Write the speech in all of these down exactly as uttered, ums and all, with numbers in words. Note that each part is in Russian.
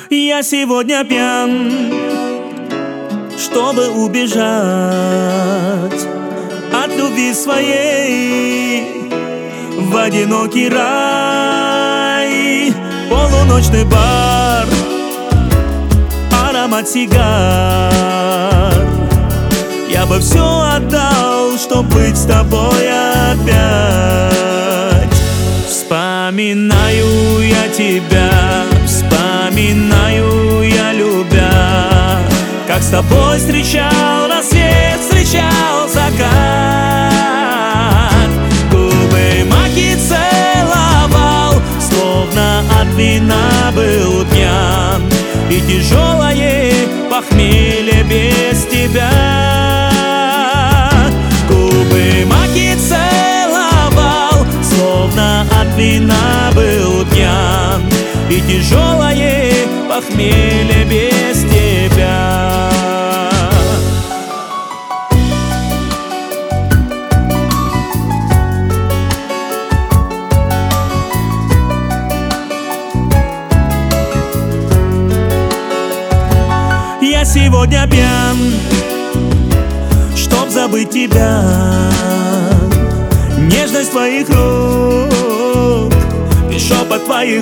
Я сегодня пьян, чтобы убежать от любви своей в одинокий рай. Полуночный бар, аромат сигар. Я бы все отдал, чтоб быть с тобой опять. Вспоминаю я тебя, вспоминаю я, любя, как с тобой встречал рассвет, встречал закат. Губы маки целовал, словно от вина был пьян. И тяжелое похмелье без тебя. Губы маки целовал, словно от вина был пьян. И тяжелое похмелье без тебя. Я сегодня пьян, чтоб забыть тебя. Нежность твоих рук и шепот твоих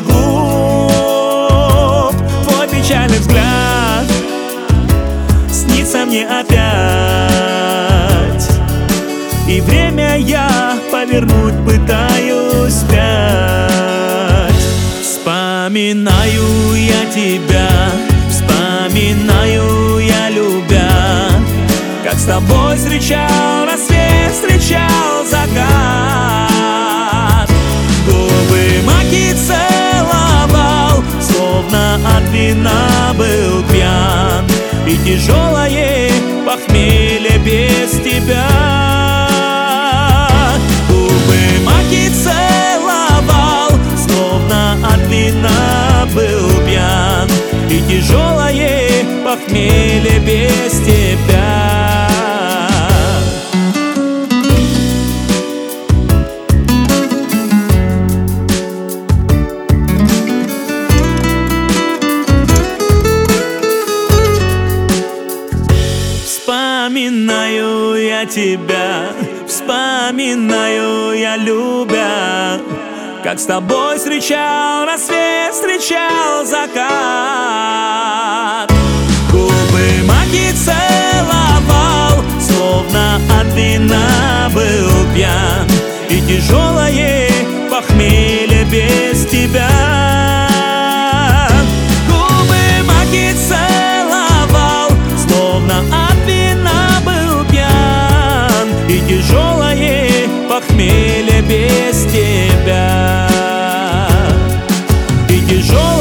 губ. Твой печальный взгляд снится мне опять. И время я повернуть пытаюсь вспять. Вспоминаю я тебя, вспоминаю я, любя, как с тобой встречал рассвет, встречал закат. Губы маки целовал, словно от вина был пьян. И тяжелое похмелье без тебя. Губы маки целовал, словно от вина был пьян. И тяжелое похмелье без тебя. Вспоминаю я тебя, вспоминаю я, любя, как с тобой встречал рассвет, встречал закат. Губы маки целовал, словно от вина был пьян. И тяжелое похмелье без тебя. Губы маки целовал, словно от вина был пьян. И тяжелое похмелье без тебя. И тяжелое